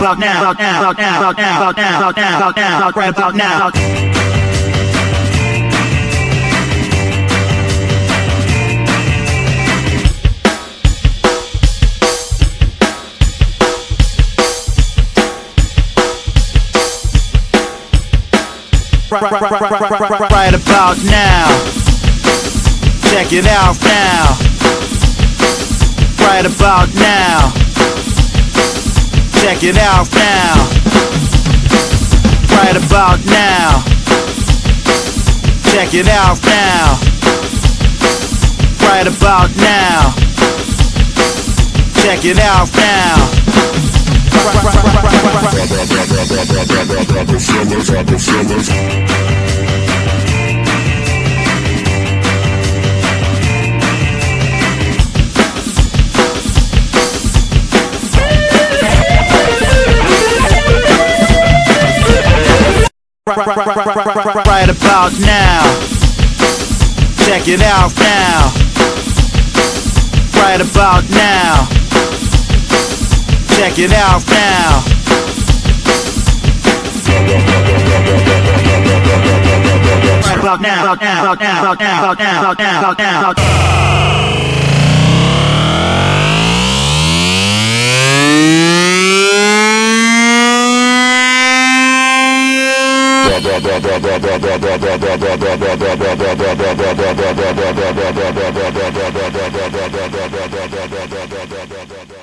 about now, about now, about now, about now, about now, about now, right about now. Right about now, check it out now. Right about now, check it out now. Right about now, check it out now. Right about now, check it out now. Right about now, check it out now. Right about now, check it out now. Right about now, about now, about now, about now, about now, about now, about now, about now.